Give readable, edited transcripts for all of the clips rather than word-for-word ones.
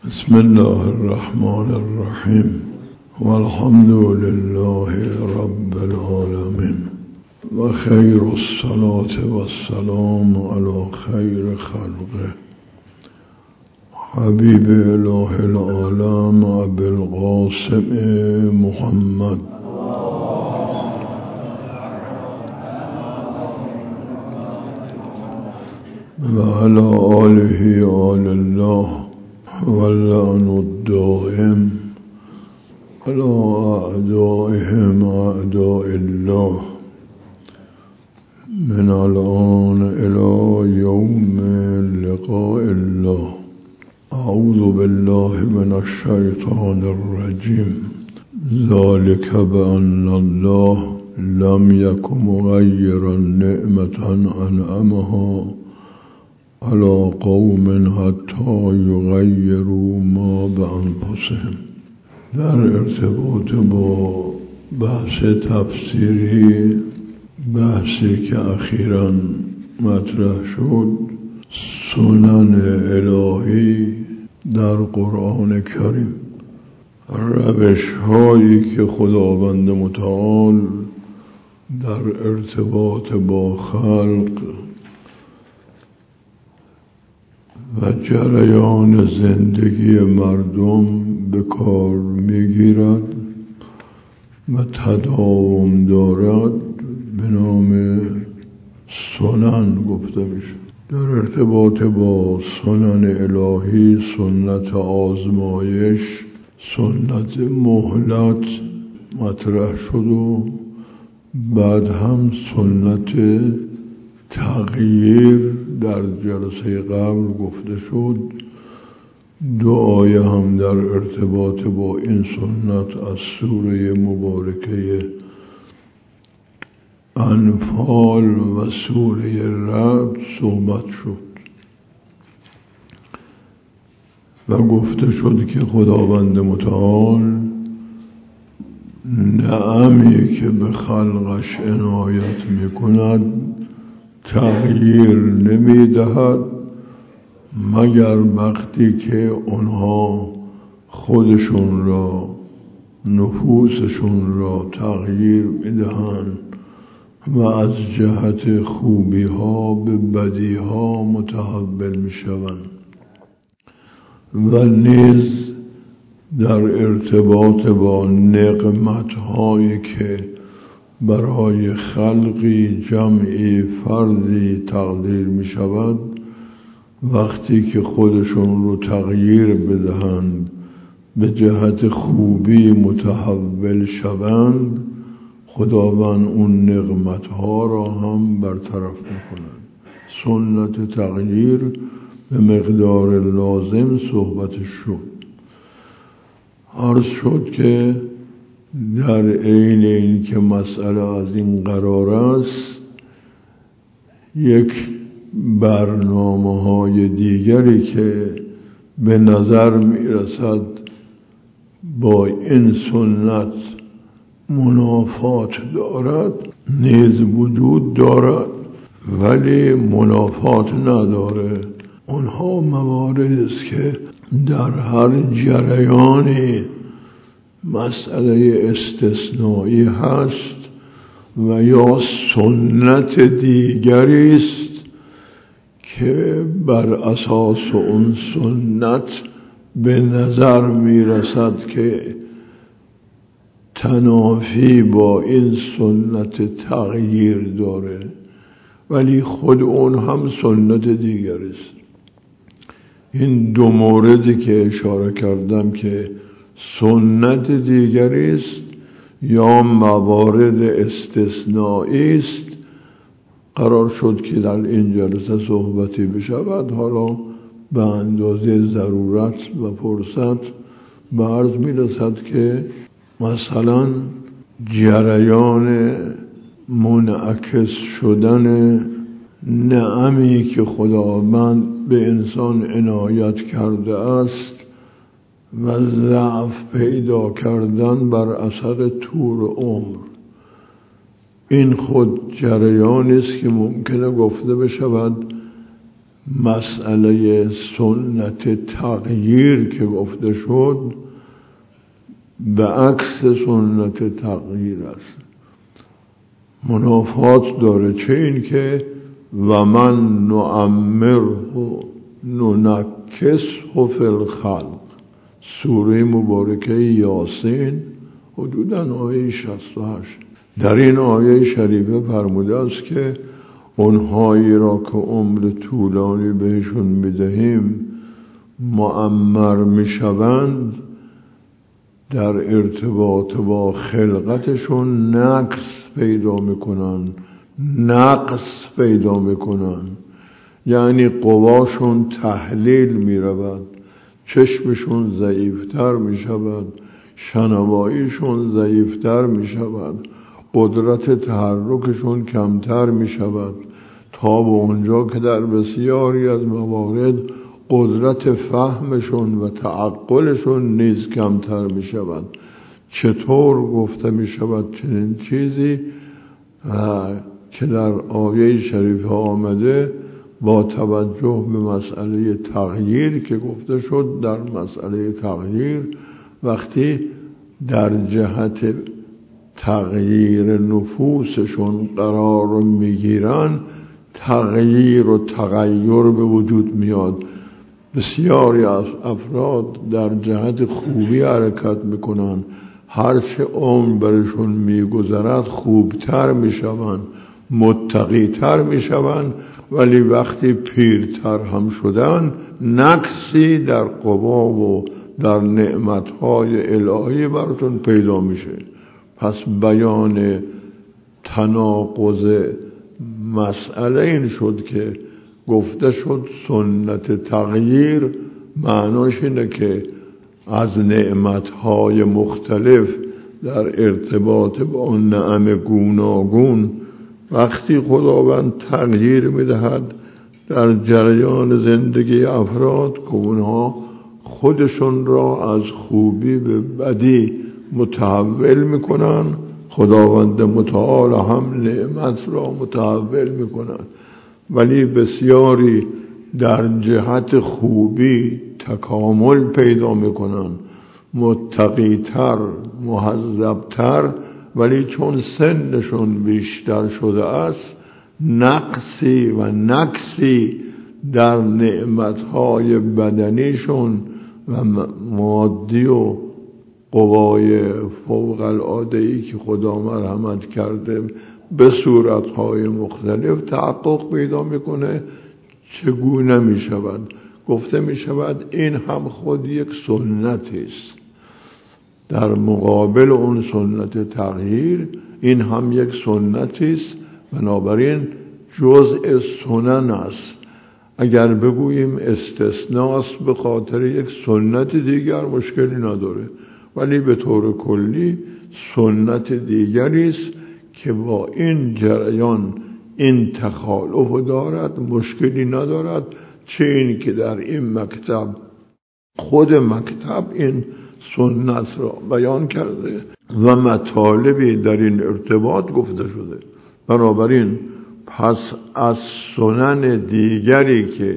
بسم الله الرحمن الرحیم والحمد لله رب العالمین و خیر الصلاة والسلام علی خیر خلقه حبیب اله العالم ابی القاسم محمد و علی آله آل الله واللعن الدائم على أعدائهم أعداء الله من الآن إلى يوم لقاء الله. أعوذ بالله من الشيطان الرجيم. ذلك بأن الله لم يكن مغيرا نعمة أنعمها على قوم حتى يغيروا ما بأنفسهم. در ارتباط با بحث تفسیری، بحثی که اخیراً مطرح شد، سنن الهی در قرآن کریم، روش هایی که خداوند متعال در ارتباط با خلق و جریان زندگی مردم به کار میگیرد و تداوم دارد به نام سنن گفته میشه. در ارتباط با سنن الهی سنت آزمایش، سنت مهلت مطرح شد و بعد هم سنت تغییر در جلسه قبل گفته شد. دو آیه هم در ارتباط با این سنت از سوره مبارکه انفال و سوره رعد صحبت شد و گفته شد که خداوند متعال نعمی که به خلقش عنایت میکند تغییر نمیدهد مگر وقتی که آنها خودشون را، نفوسشون را تغییر میدهند و از جهت خوبی ها به بدی ها متحول میشوند. و نیز در ارتباط با نعمت هایی که برای خلقی، جمعی، فردی تقدیر می شود، وقتی که خودشون رو تغییر بدهند به جهت خوبی متحول شوند، خداوند اون نعمت ها را هم برطرف می کند. سنت تغییر به مقدار لازم صحبتش شد. عرض شد که در عین این که مسئله از این قرار است، یک برنامه های دیگری که به نظر می رسد با این سنت منافات دارد نیز وجود دارد، ولی منافات نداره. اونها مواردی است که در هر جریانی مسئله استثنایی هست و یا سنت دیگری است که بر اساس اون سنت به نظر می رسد که تنافی با این سنت تغییر داره، ولی خود اون هم سنت دیگری است. این دو موردی که اشاره کردم که سنت دیگری است یا موارد استثنایی است، قرار شد که در این جلسه صحبتی بشود. حالا به اندازه ضرورت و فرصت به عرض می رسد که مثلا جریان منعکس شدن نعمی که خداوند به انسان عنایت کرده است و ضعف پیدا کردن بر اثر طول عمر، این خود جریانی است که ممکنه گفته بشود مسئله سنت تغییر که گفته شد به عکس سنت تغییر است، منافات داره. چه این که و من نعمره ننکسه فی الخلق، سوره مبارکه یاسین حدوداً آیه 68. در این آیه شریفه فرموده است که اونهایی را که عمر طولانی بهشون میدهیم معمر میشوند، در ارتباط با خلقتشون نقص پیدا میکنن، یعنی قواشون تحلیل میرود، چشمشون ضعیفتر میشود، شنواییشون ضعیفتر میشود، قدرت تحرکشون کمتر میشود، تا به اونجا که در بسیاری از موارد قدرت فهمشون و تعقلشون نیز کمتر میشود. چطور گفته میشود چنین چیزی که در آیه شریف آمده با توجه به مسئله تغییر که گفته شد؟ در مسئله تغییر وقتی در جهت تغییر نفوسشون قرار میگیرن، تغییر و تغییر به وجود میاد. بسیاری از افراد در جهت خوبی حرکت میکنن، هرچه عمر برشون میگذرد خوبتر میشوند، متقیتر میشوند، ولی وقتی پیرتر هم شدن نقصی در قوا و در نعمتهای الهی براتون پیدا میشه. پس بیان تناقض مسئله این شد که گفته شد سنت تغییر معناش اینه که از نعمتهای مختلف در ارتباط با نعم گوناگون وقتی خداوند تغییر میدهد در جریان زندگی افراد که اونها خودشون را از خوبی به بدی متحول میکنن، خداوند متعال هم نعمت را متحول میکنن. ولی بسیاری در جهت خوبی تکامل پیدا میکنن، متقیتر، مهذبتر، ولی چون سنشون بیشتر شده است نقصی و نقصی در نعمتهای بدنیشون و مادی و قوای فوق العاده‌ای که خدا مرحمت کرده به صورتهای مختلف تحقق پیدا میکنه. چگونه میشود؟ گفته میشود این هم خود یک سنتی است در مقابل اون سنت تغییر. این هم یک سنتی است، بنابراین جزء سنن است. اگر بگوییم استثناست به خاطر یک سنت دیگر مشکلی نداره، ولی به طور کلی سنت دیگری است که با این جریان این تخالف دارد، مشکلی ندارد. چه این که در این مکتب خود مکتب این سنت را بیان کرده و مطالبی در این ارتباط گفته شده. بنابراین پس از سنن دیگری که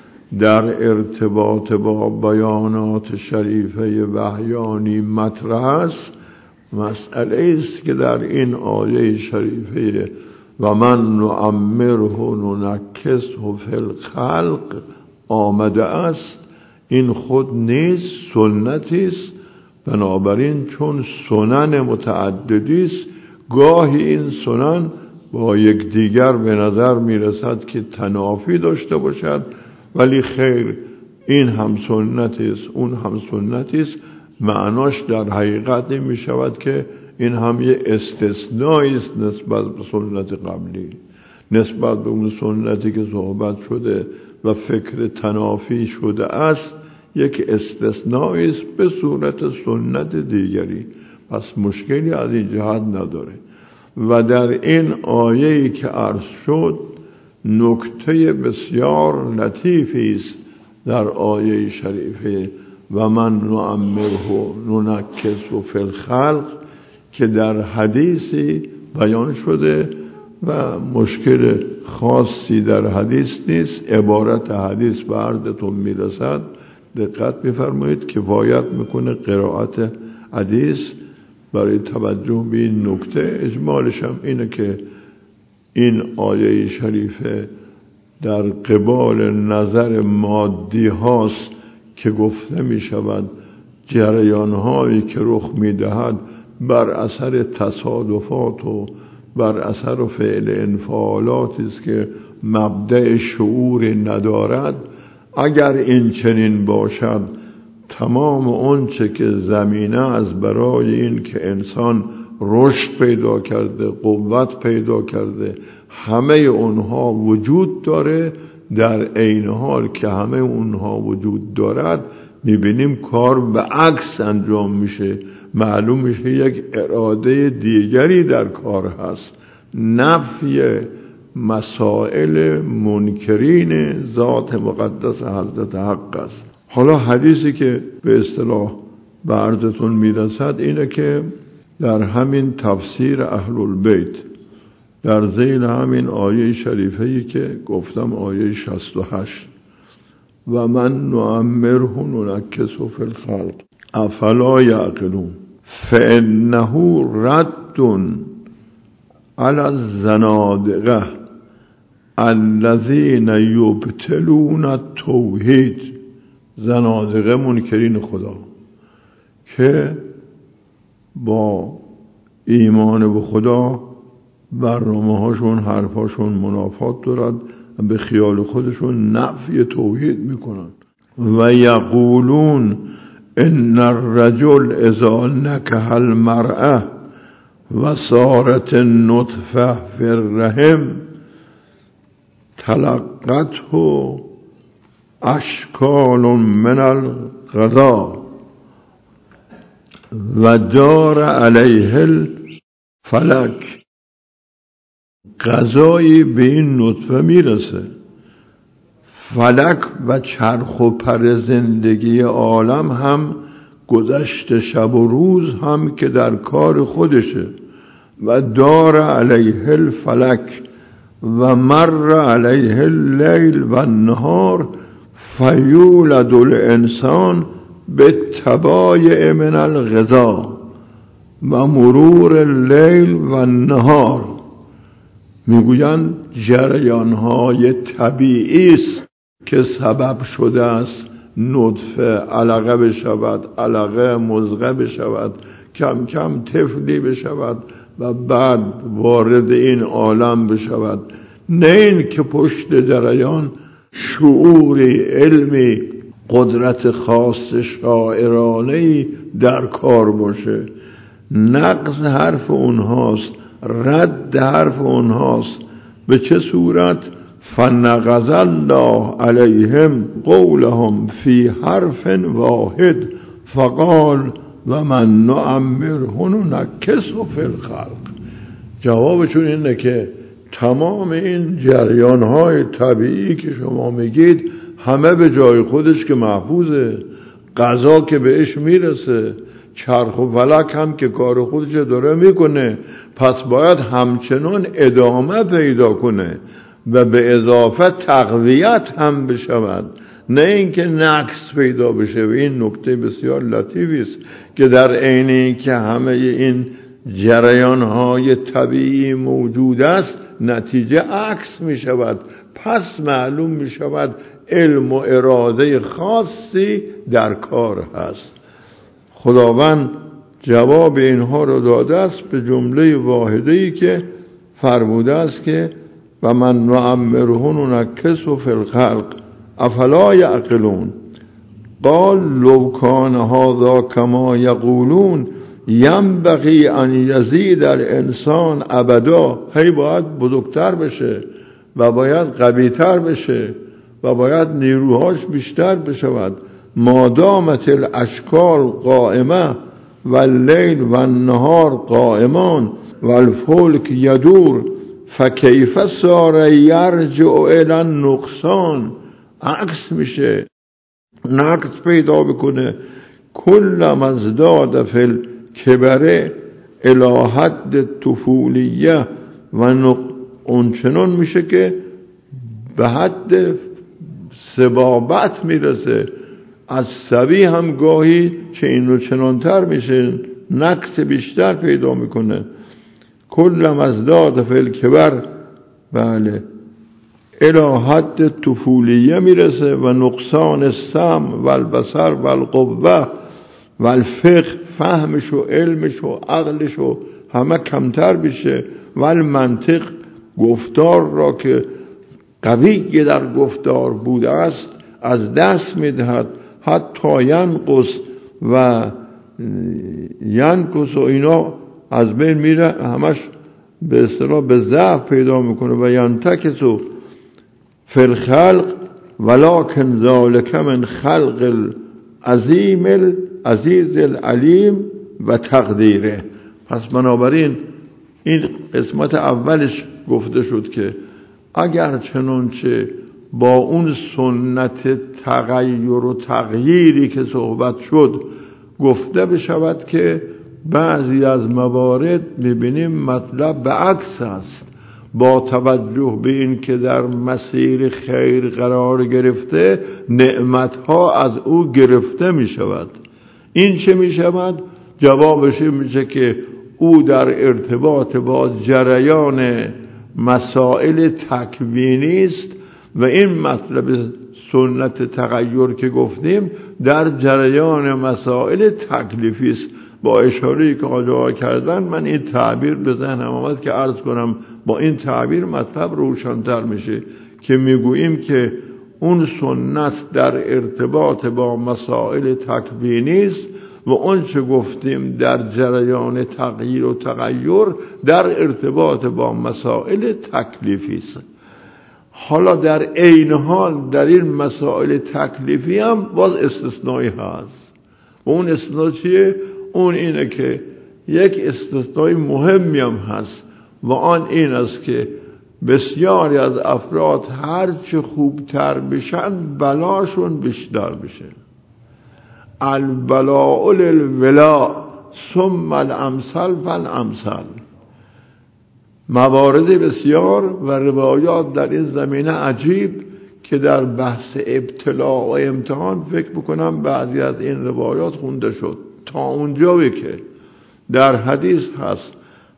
در ارتباط با بیانات شریفه وحیانی مطرح است، مسئله است که در این آیه شریفه و من نعمره ننکسه فی الخلق آمده است. این خود نیز سنتی است. بنابراین چون سنن متعددی است، گاهی این سنن با یک دیگر به نظر میرسد که تنافی داشته باشد، ولی خیر، این هم سنتی است اون هم سنتی است. معناش در حقیقت این می شود که این هم یه استثنایی است نسبت به سنت قبلی، نسبت به اون سنتی که صحبت شده و فکر تنافی شده است، یک استثنایی است به صورت سنت دیگری. پس مشکلی از این جهت نداره. و در این آیه‌ای که عرض شد نکته بسیار لطیفی است در آیه شریفه و من نعمره ننکسه فی الخلق که در حدیثی بیان شده و مشکل خاصی در حدیث نیست. عبارت حدیث به عرضتون میرسد، دقت میفرمایید. کفایت میکنه قرائت حدیث برای توجه به این نکته. اجمالش هم اینه که این آیه شریفه در قبال نظر مادی هاست که گفته می شود جریان هایی که رخ می دهد بر اثر تصادفات و بر اثر فعل انفعالاتی است که مبدأ شعور ندارد. اگر این چنین باشد، تمام اونچه که زمینه از برای این که انسان رشد پیدا کرده، قوت پیدا کرده، همه اونها وجود داره. در عین حال که همه اونها وجود دارد، میبینیم کار به عکس انجام میشه. معلوم میشه یک اراده دیگری در کار هست. نفی مسائل منکرین ذات مقدس حضرت حق است. حالا حدیثی که به اصطلاح به عرضتون میرسد اینه که در همین تفسیر اهل البیت، در ذیل همین آیه شریفه‌ای که گفتم، آیه 68، و من نعمره ننکسه فی الخلق افلا یعقلون فانه رد علی الزنادقه الذین یبطلون التوحید. زنادقه منکرین خدا که با ایمان به خدا برنامه هاشون، حرفاشون منافات دارد، به خیال خودشون نفی توحید میکنن. و یقولون ان الرجل اذا نکح المرأة و صارت النطفه فی الرحم تلقته اشکال من الغذا و جار علیه الفلک. غذایی به این نطفه میرسه، فلک و چرخ و پر زندگی عالم هم گذشت شب و روز هم که در کار خودشه. و دار علیه الفلک و مر علیه اللیل و النهار فیولد الانسان بالتبایع من الغذا و مرور اللیل و النهار. میگویند جریان‌های طبیعی است که سبب شده است نطفه علقه بشود، علقه مضغه بشود، کم کم طفلی بشود و بعد وارد این عالم بشود. نه این که پشت جریان شعوری، علمی، قدرت خاص شاعرانه‌ای در کار باشه. نقض حرف اونهاست، رد حرف اونهاست. به چه صورت؟ فنقض الله علیهم قولهم فی حرف واحد فقال و من نعمره ننکسه فی الخلق. جوابشون اینه که تمام این جریان‌های طبیعی که شما میگید همه به جای خودش که محفوظه، قضا که بهش میرسه، چرخ و فلک هم که کار خودش داره میکنه، پس باید همچنان ادامه پیدا کنه و به اضافه تقویت هم بشود، نه اینکه نقص پیدا بشه. و این نکته بسیار لطیفی است که در عین اینکه همه این جریان‌های طبیعی موجود است، نتیجه عکس می شود. پس معلوم می شود علم و اراده خاصی در کار هست. خداوند جواب اینها رو داده است به جمله واحده‌ای که فرموده است که و من نعمره ننکسه فی الخلق افلا یعقلون. قال لو کان هذا کما یقولون ینبغی ان یزید الانسان ابدا. هی باید بزرگتر بشه و باید قوی‌تر بشه و باید نیروهاش بیشتر بشود. ما دامت الاشکال قائمه و اللیل و النهار قائمان و الفلک یدور فکیف صار یرجع الی النقصان. عکس میشه، نقص پیدا بکنه. کلما ازداد فی الکبر الی حد الطفولیه و اون چنان میشه که به حد سبابت میرسه. از سبی هم گاهی چه این و چنانتر میشه، نقص بیشتر پیدا میکنه. کلم از داد فل کبر، بله، الی حد طفولیه میرسه و نقصان سم و البصر و القوه و الفقه، فهمش و علمش و عقلش و همه کمتر بشه. و المنطق، گفتار را که قوی در گفتار بوده است از دست میدهد. حتی ینقص و اینا از بین میره، همش به اصطلاح به ضعف پیدا میکنه. و ینتکس فی الخلق ولکن ذالک من خلق العظیم العزیز العلیم و تقدیره. پس بنابراین این قسمت اولش گفته شد که اگر چنانچه با اون سنت تغییر و تغییری که صحبت شد گفته بشود که بعضی از موارد میبینیم مطلب به عکس است، با توجه به این که در مسیر خیر قرار گرفته نعمتها از او گرفته میشود. این چه میشود؟ جوابش میشه که او در ارتباط با جریان مسائل تکوینی است و این مطلب سنت تغییر که گفتیم در جریان مسائل تکلیفی است. با اشاره‌ای که آقا کردن من این تعبیر به ذهنم آمد که عرض کنم با این تعبیر مطلب روشن‌تر میشه که میگوییم که اون سنت در ارتباط با مسائل تکوینی است و اون چه گفتیم در جریان تغییر و تغییر در ارتباط با مسائل تکلیفی است. حالا در عین حال در این مسائل تکلیفی هم باز استثنایی هست. و اون استثناء چیه؟ اون اینه که یک استثنای مهمی هم هست و آن این است که بسیاری از افراد هرچه خوبتر بشن بلاشون بیشتر بشه. البلاء للولا ثم الامثل فالامثل. موارد بسیار و روایات در این زمینه عجیب که در بحث ابتلاء و امتحان فکر بکنم بعضی از این روایات خونده شد تا اونجایی که در حدیث هست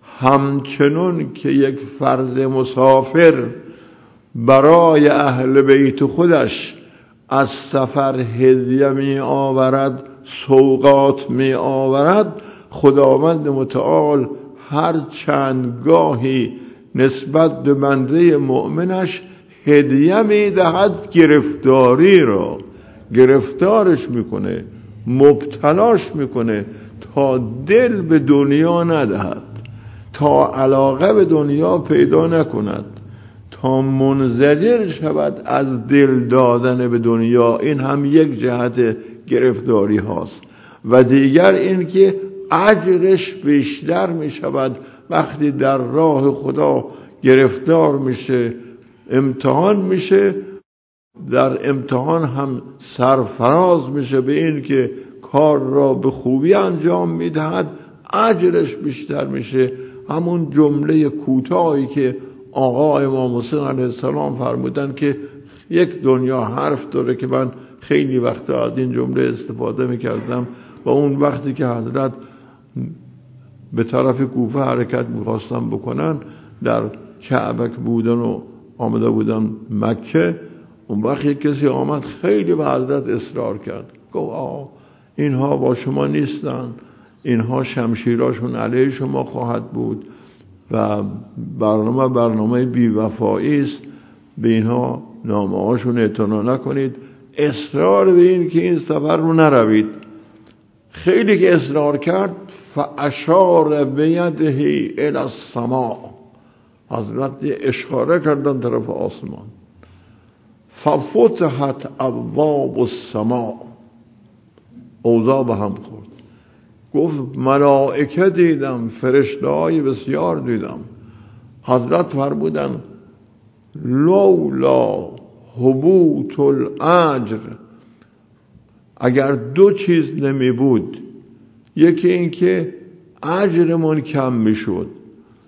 همچنون که یک فرد مسافر برای اهل بیت خودش از سفر هدیه می آورد، سوغات می آورد، خداوند متعال هر چند گاهی نسبت به بنده مؤمنش هدیه می دهد، گرفتاری را گرفتارش میکنه، مبتلاش میکنه تا دل به دنیا ندهد، تا علاقه به دنیا پیدا نکند، تا منزجر شود از دل دادن به دنیا. این هم یک جهت گرفتاری هاست. و دیگر این که اجرش بیشتر می شود وقتی در راه خدا گرفتار میشه، امتحان میشه، در امتحان هم سرفراز میشه به این که کار را به خوبی انجام میدهد، اجرش بیشتر میشه. همون جمله کوتاهی که آقا امام حسین علیه السلام فرمودن که یک دنیا حرف داره که من خیلی وقتا از این جمله استفاده میکردم و اون وقتی که حضرت به طرف کوفه حرکت میخواستن بکنن، در کعبه بودن و آمده بودن مکه، اون وقت یک کسی آمد خیلی به حضرت اصرار کرد، گفت آقا اینها با شما نیستن، اینها شمشیراشون علیه شما خواهد بود و برنامه بی‌وفایی است، به اینها نامه هاشون اعتنا نکنید. اصرار به این که این سفر رو نروید. خیلی که اصرار کرد، فاشار بیده الی السماء، حضرت اشاره کردن طرف آسمان، ففتحت ابواب السماء، اوضاع به هم خورد. گفت ملائکه دیدم، فرشته‌های بسیار دیدم. حضرت فرمودن لولا هبوط الاجر، اگر دو چیز نمی بود، یکی این که اجرمون کم می شد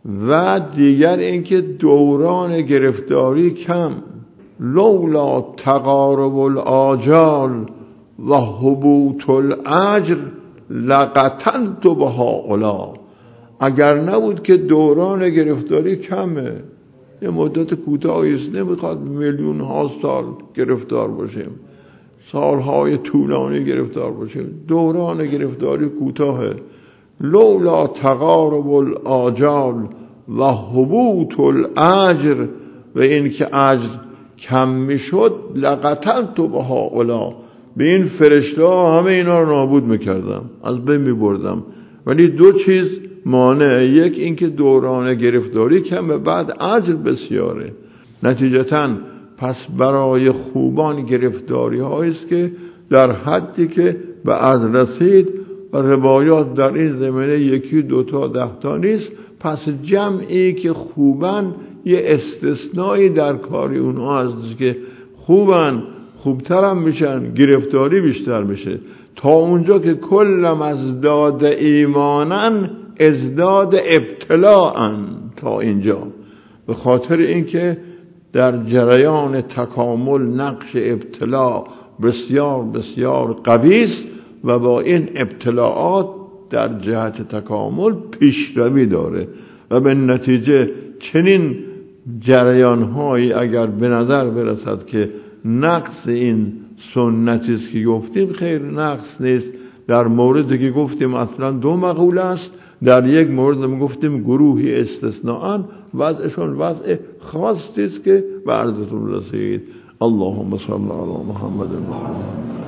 و دیگر اینکه دوران گرفتاری کم. لولا تقارب الآجال و حبوط الاجر لقتلت به هؤلاء. اگر نبود که دوران گرفتاری کمه، یه مدت کوتاهی است، نمیخواد میلیون ها سال گرفتار باشیم، سالهای طولانی گرفتار باشیم، دوران گرفتاری کوتاهه. لولا تقارب الآجال و حبوط الاجر، و این که اجر کم میشد، لقتلت به هؤلاء، به این فرشته ها همه اینا رو نابود میکردم، از بین میبردم. ولی دو چیز مانع، یک اینکه دوران گرفتاری کمه، بعد اجر بسیاره. نتیجتاً پس برای خوبان گرفتاری هاییست که در حدی که به اجر رسید، و روایات در این زمینه یکی دوتا دهتا نیست. پس جمعی که خوبن یه استثنایی در کاری اونها هست که خوبن، خوبتر هم میشن، گرفتاری بیشتر میشه، تا اونجا که کلم ازداد ایمانن ازداد ابتلاعن. تا اینجا به خاطر اینکه در جریان تکامل نقش ابتلاع بسیار بسیار قوی است و با این ابتلاعات در جهت تکامل پیشروی داره، و به نتیجه چنین جریان‌هایی اگر به نظر برسد که نقص این سنتی است که گفتیم، خیر نقص نیست. در موردی که گفتیم اصلا دو مقوله است، در یک مورد گفتیم گروهی استثناءً وضعشون وضع خاصی است که به عرضتون رسید. اللهم صل علی محمد و